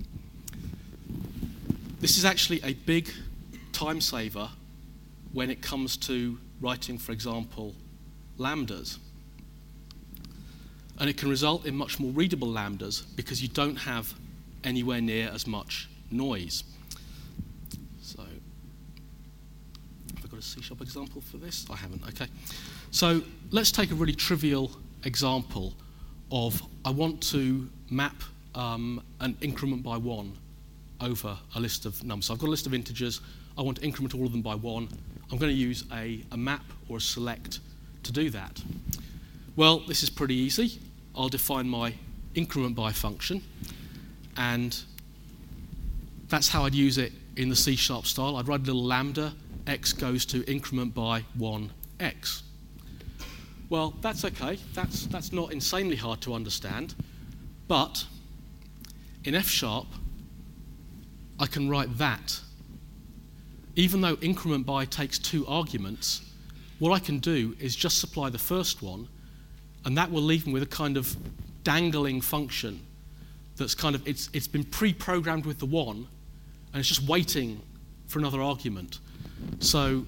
This is actually a big time saver when it comes to writing, for example, lambdas. And it can result in much more readable lambdas because you don't have anywhere near as much noise. So, have I got a C sharp example for this? I haven't, okay. So let's take a really trivial example of I want to map um, an increment by one over a list of numbers. So I've got a list of integers. I want to increment all of them by one. I'm going to use a, a map or a select to do that. Well, this is pretty easy. I'll define my increment by function, and that's how I'd use it in the C sharp style. I'd write a little lambda, x goes to increment by one x. Well, that's okay. That's, that's not insanely hard to understand, but in F sharp, I can write that. Even though increment by takes two arguments, what I can do is just supply the first one, and that will leave me with a kind of dangling function that's kind of, it's, it's been pre-programmed with the one, and it's just waiting for another argument. So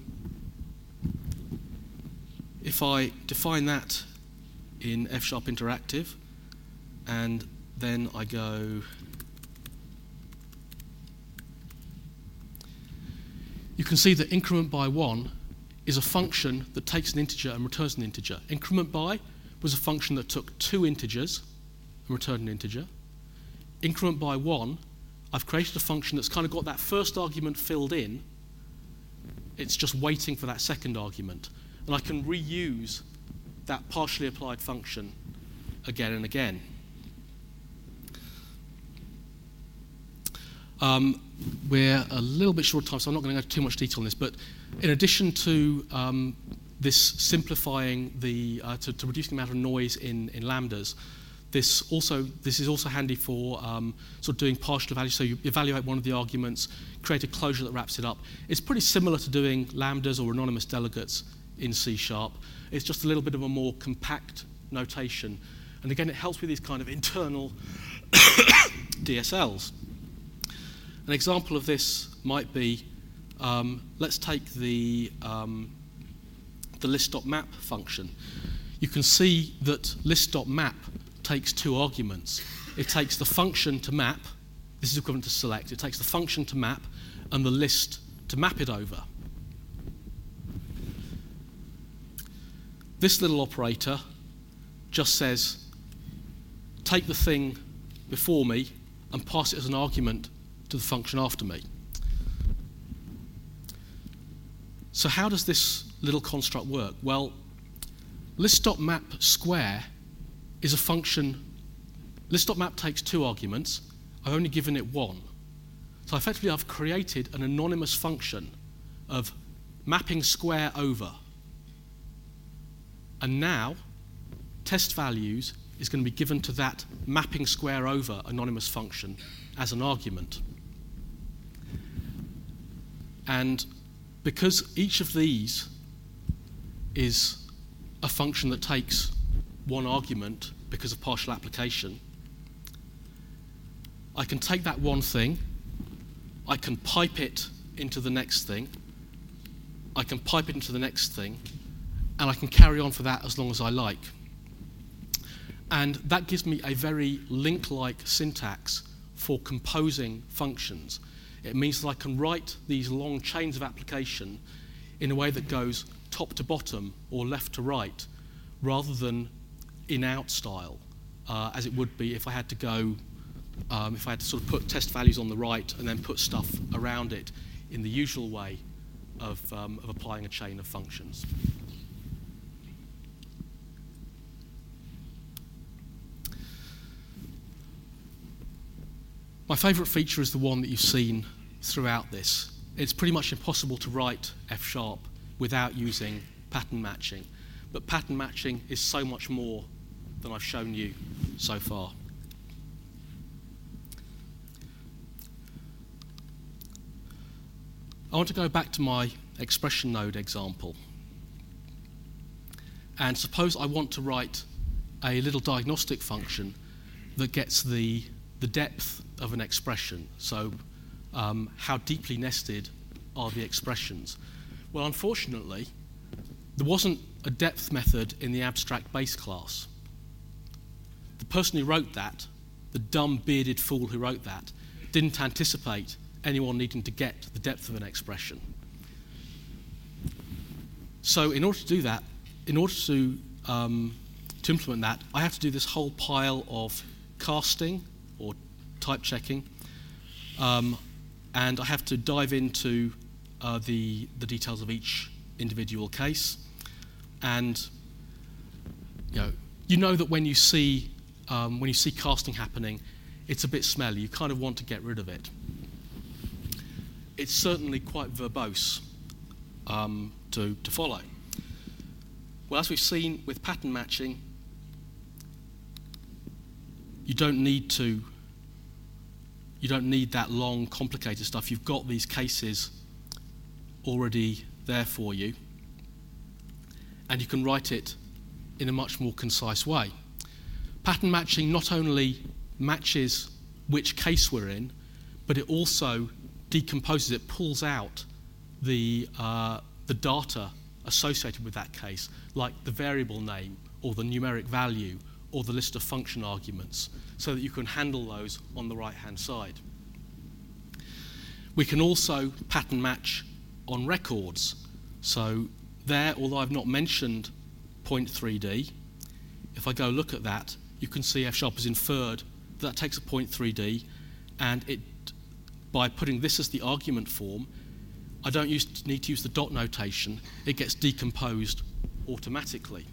if I define that in F sharp interactive, and then I go, you can see that increment by one is a function that takes an integer and returns an integer. Increment by was a function that took two integers and returned an integer. Increment by one, I've created a function that's kind of got that first argument filled in. It's just waiting for that second argument. And I can reuse that partially applied function again and again. Um, we're a little bit short of time, so I'm not going to go into too much detail on this, but in addition to um, this simplifying the, uh, to, to reduce the amount of noise in, in lambdas, this also this is also handy for um, sort of doing partial evaluation. So you evaluate one of the arguments, create a closure that wraps it up. It's pretty similar to doing lambdas or anonymous delegates in C sharp. It's just a little bit of a more compact notation. And again, it helps with these kind of internal D S Ls. An example of this might be, um, let's take the, um, the list.map function. You can see that list.map takes two arguments. It takes the function to map, this is equivalent to select, it takes the function to map and the list to map it over. This little operator just says, take the thing before me and pass it as an argument to the function after me. So how does this little construct work? Well, list.map square is a function. List.map takes two arguments. I've only given it one. So effectively I've created an anonymous function of mapping square over. And now test values is going to be given to that mapping square over anonymous function as an argument. And because each of these is a function that takes one argument because of partial application, I can take that one thing, I can pipe it into the next thing, I can pipe it into the next thing, and I can carry on for that as long as I like. And that gives me a very link-like syntax for composing functions. It means that I can write these long chains of application in a way that goes top to bottom or left to right, rather than in-out style, uh, as it would be if I had to go, um, if I had to sort of put test values on the right and then put stuff around it in the usual way of, um, of applying a chain of functions. My favourite feature is the one that you've seen throughout this. It's pretty much impossible to write F sharp without using pattern matching. But pattern matching is so much more than I've shown you so far. I want to go back to my expression node example. And suppose I want to write a little diagnostic function that gets the, the depth of an expression. So um, how deeply nested are the expressions? Well, unfortunately, there wasn't a depth method in the abstract base class. The person who wrote that, the dumb bearded fool who wrote that, didn't anticipate anyone needing to get the depth of an expression. So in order to do that, in order to, um, to implement that, I have to do this whole pile of casting or type checking, um, and I have to dive into uh, the, the details of each individual case. And you know, you know that when you see um, when you see casting happening, it's a bit smelly. You kind of want to get rid of it. It's certainly quite verbose um, to, to follow. Well, as we've seen with pattern matching, you don't need to you don't need that long, complicated stuff. You've got these cases already there for you, and you can write it in a much more concise way. Pattern matching not only matches which case we're in, but it also decomposes, it pulls out the, uh, the data associated with that case, like the variable name or the numeric value or the list of function arguments, so that you can handle those on the right-hand side. We can also pattern match on records. So there, although I've not mentioned point three D, if I go look at that, you can see F sharp has inferred that, that takes a point three D, and it, by putting this as the argument form, I don't use, need to use the dot notation, it gets decomposed automatically.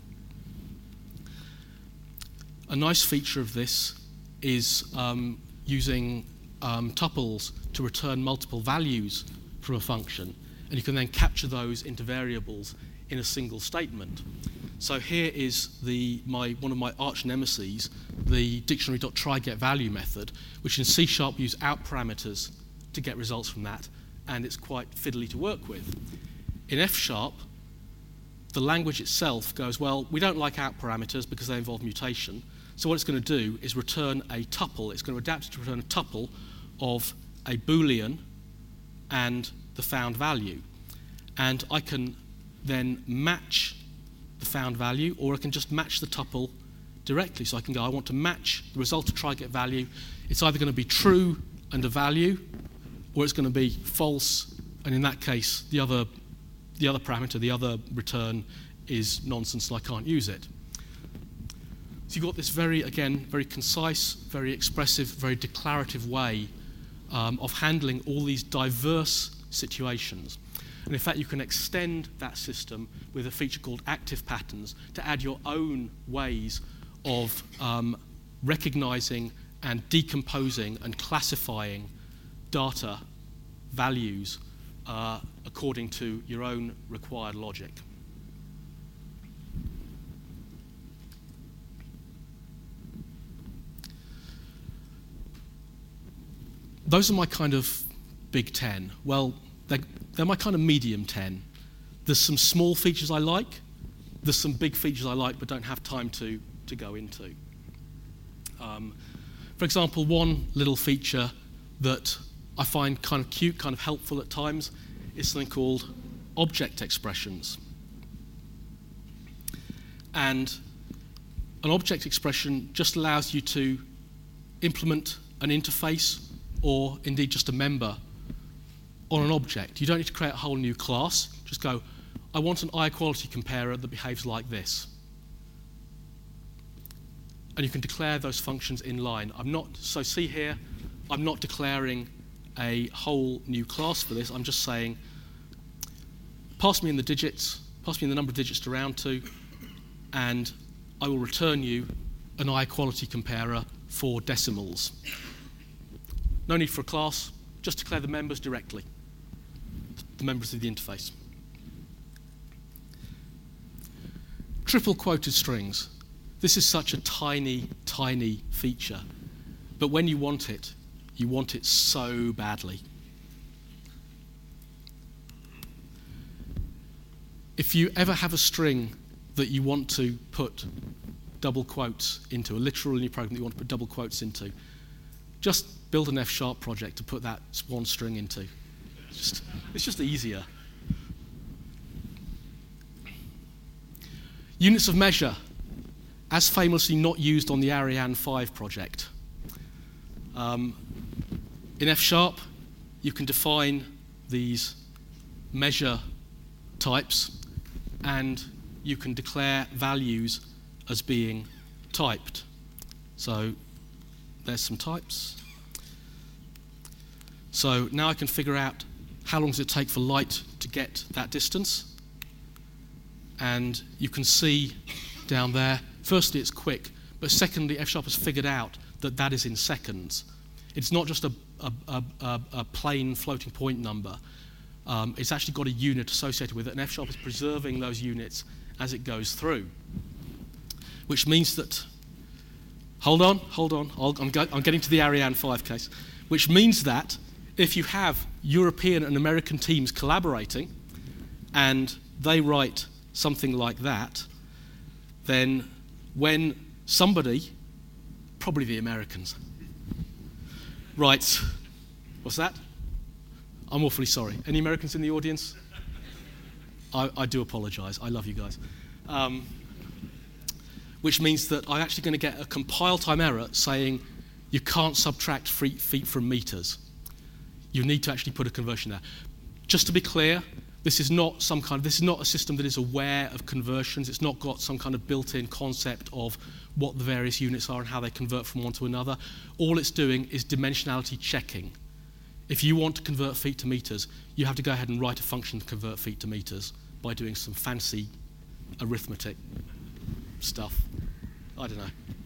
A nice feature of this is um, using um, tuples to return multiple values from a function, and you can then capture those into variables in a single statement. So here is the, my, one of my arch nemeses, the dictionary.tryGetValue method, which in C Sharp use out parameters to get results from that, and it's quite fiddly to work with. In F Sharp, the language itself goes, well, we don't like out parameters because they involve mutation, so what it's going to do is return a tuple. It's going to adapt it to return a tuple of a Boolean and the found value. And I can then match the found value, or I can just match the tuple directly. So I can go, I want to match the result of try-get-value. It's either going to be true and a value, or it's going to be false, and in that case, the other, the other parameter, the other return, is nonsense and I can't use it. So you've got this very, again, very concise, very expressive, very declarative way um, of handling all these diverse situations. And in fact, you can extend that system with a feature called active patterns to add your own ways of um, recognizing and decomposing and classifying data values uh, according to your own required logic. Those are my kind of big ten. Well, they're, they're my kind of medium ten. There's some small features I like. There's some big features I like but don't have time to, to go into. Um, for example, one little feature that I find kind of cute, kind of helpful at times, is something called object expressions. And an object expression just allows you to implement an interface or indeed just a member on an object. You don't need to create a whole new class. Just go, I want an I-equality comparer that behaves like this. And you can declare those functions in line. I'm not, so see here, I'm not declaring a whole new class for this. I'm just saying, pass me in the digits, pass me in the number of digits to round to, and I will return you an I-equality comparer for decimals. No need for a class, just declare the members directly, the members of the interface. Triple quoted strings. This is such a tiny, tiny feature, but when you want it, you want it so badly. If you ever have a string that you want to put double quotes into, a literal in your program that you want to put double quotes into, just build an F Sharp project to put that one string into. It's just, it's just easier. Units of measure, as famously not used on the Ariane five project. Um, in F Sharp, you can define these measure types, and you can declare values as being typed. So there's some types. So now I can figure out how long does it take for light to get that distance. And you can see down there, firstly it's quick, but secondly F Sharp has figured out that that is in seconds. It's not just a, a, a, a, a plain floating point number. Um, it's actually got a unit associated with it, and F Sharp is preserving those units as it goes through. Which means that, hold on, hold on, I'll, I'm, go, I'm getting to the Ariane five case, which means that if you have European and American teams collaborating and they write something like that, then when somebody, probably the Americans, writes, what's that? I'm awfully sorry. Any Americans in the audience? I, I do apologise. I love you guys. Um, which means that I'm actually going to get a compile time error saying you can't subtract feet, feet from meters. You need to actually put a conversion there. Just to be clear, this is not some kind of, this is not a system that is aware of conversions. It's not got some kind of built-in concept of what the various units are and how they convert from one to another. All it's doing is dimensionality checking. If you want to convert feet to meters, you have to go ahead and write a function to convert feet to meters by doing some fancy arithmetic stuff. I don't know.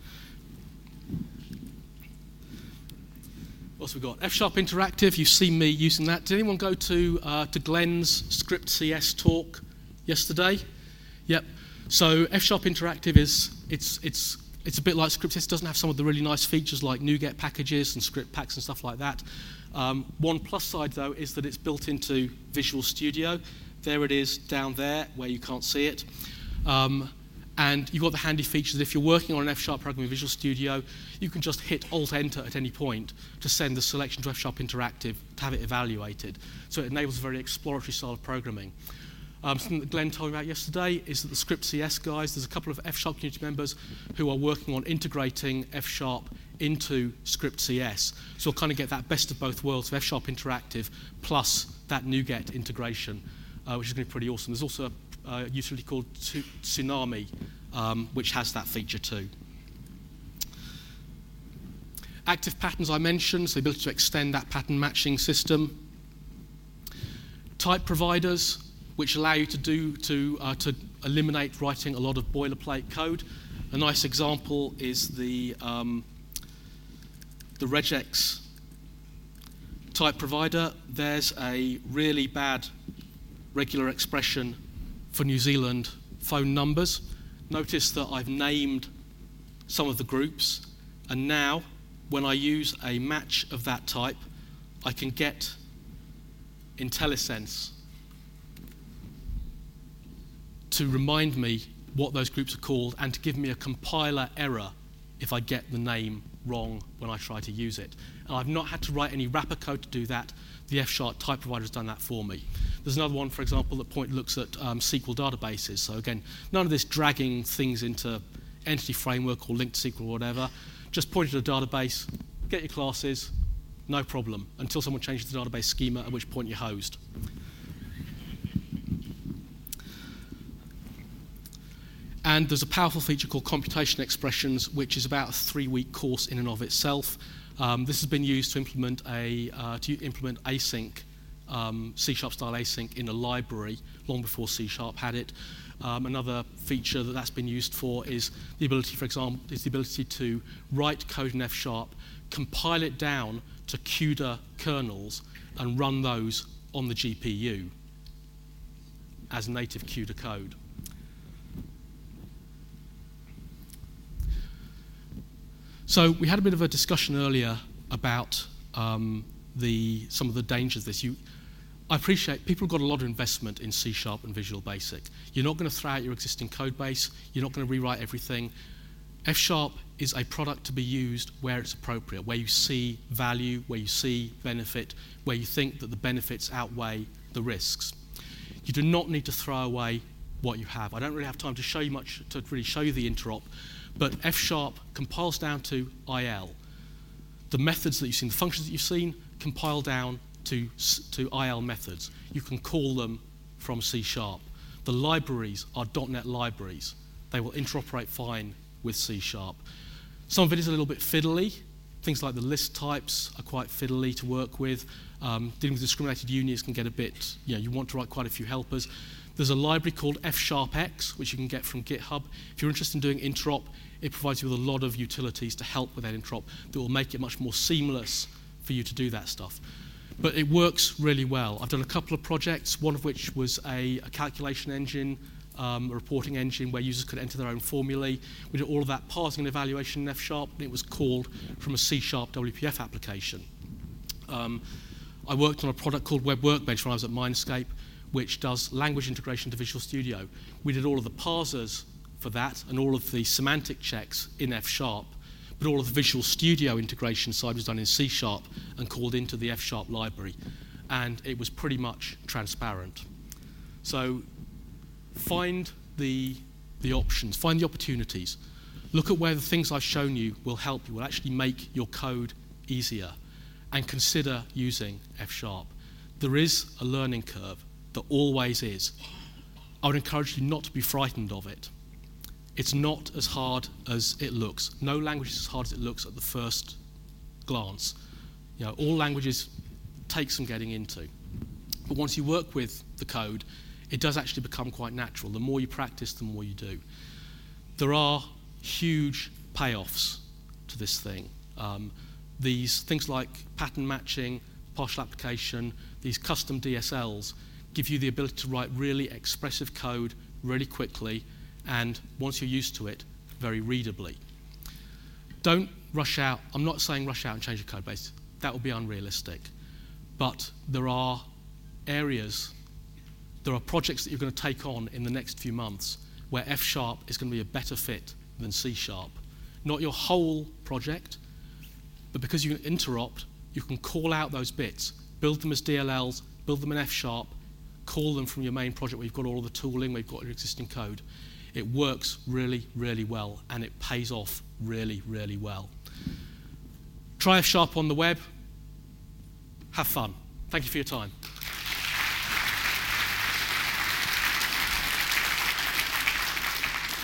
What's we got? F Sharp Interactive. You've seen me using that. Did anyone go to uh, to Glenn's Script C S talk yesterday? Yep. So F-sharp Interactive is it's it's it's a bit like ScriptCS. It doesn't have some of the really nice features like NuGet packages and script packs and stuff like that. Um, one plus side though is that it's built into Visual Studio. There it is down there where you can't see it. Um, and you've got the handy feature that if you're working on an F-sharp program in Visual Studio, you can just hit Alt-Enter at any point to send the selection to F-sharp Interactive to have it evaluated. So it enables a very exploratory style of programming. Um, something that Glenn told me about yesterday is that the ScriptCS guys, there's a couple of F-sharp community members who are working on integrating F-sharp into ScriptCS. So we'll kind of get that best of both worlds of F-sharp Interactive plus that NuGet integration, uh, which is going to be pretty awesome. There's also a uh, utility called Tsunami, um, which has that feature too. Active patterns I mentioned, so the ability to extend that pattern matching system. Type providers, which allow you to do to uh, to eliminate writing a lot of boilerplate code. A nice example is the um, the regex type provider. There's a really bad regular expression for New Zealand phone numbers. Notice that I've named some of the groups, and now when I use a match of that type, I can get IntelliSense to remind me what those groups are called and to give me a compiler error if I get the name wrong when I try to use it. And I've not had to write any wrapper code to do that. The F-sharp type provider has done that for me. There's another one, for example, that point looks at um, S Q L databases. So again, none of this dragging things into entity framework or linked S Q L or whatever. Just point to a database, get your classes, no problem, until someone changes the database schema, at which point you're hosed. And there's a powerful feature called Computation Expressions, which is about a three-week course in and of itself. Um, this has been used to implement a uh, to implement async, um, C-sharp style async in a library long before C-sharp had it. Um, another feature that that's been used for is the ability, for example, is the ability to write code in F-sharp, compile it down to CUDA kernels, and run those on the G P U as native CUDA code. So we had a bit of a discussion earlier about um, the, some of the dangers of this. You, I appreciate people have got a lot of investment in C-sharp and Visual Basic. You're not going to throw out your existing code base. You're not going to rewrite everything. F-sharp is a product to be used where it's appropriate, where you see value, where you see benefit, where you think that the benefits outweigh the risks. You do not need to throw away what you have. I don't really have time to show you much, to really show you the interop, but F-sharp compiles down to I L. The methods that you've seen, the functions that you've seen, compile down to, to I L methods. You can call them from C-sharp. The libraries are .NET libraries. They will interoperate fine with C-sharp. Some of it is a little bit fiddly. Things like the list types are quite fiddly to work with. Um, dealing with discriminated unions can get a bit, you know, you want to write quite a few helpers. There's a library called F-sharpx, which you can get from GitHub. If you're interested in doing interop, it provides you with a lot of utilities to help with that interop that will make it much more seamless for you to do that stuff. But it works really well. I've done a couple of projects, one of which was a, a calculation engine, um, a reporting engine where users could enter their own formulae. We did all of that parsing and evaluation in F-sharp, and it was called from a C-sharp W P F application. Um, I worked on a product called Web Workbench when I was at Mindscape, which does language integration to Visual Studio. We did all of the parsers for that and all of the semantic checks in F-sharp, but all of the Visual Studio integration side was done in C-sharp and called into the F-sharp library. And it was pretty much transparent. So find the, the options, find the opportunities. Look at where the things I've shown you will help you, will actually make your code easier, and consider using F-sharp. There is a learning curve. There always is. I would encourage you not to be frightened of it. It's not as hard as it looks. No language is as hard as it looks at the first glance. You know, all languages take some getting into. But once you work with the code, it does actually become quite natural. The more you practice, the more you do. There are huge payoffs to this thing. Um, these things like pattern matching, partial application, these custom D S Ls give you the ability to write really expressive code really quickly and once you're used to it, very readably. Don't rush out. I'm not saying rush out and change your code base. That would be unrealistic. But there are areas, there are projects that you're going to take on in the next few months where F Sharp is going to be a better fit than C Sharp. Not your whole project, but because you can interrupt, you can call out those bits, build them as D L Ls, build them in F Sharp, call them from your main project where you've got all of the tooling, where you've got your existing code. It works really, really well, and it pays off really, really well. Try F Sharp on the web. Have fun. Thank you for your time.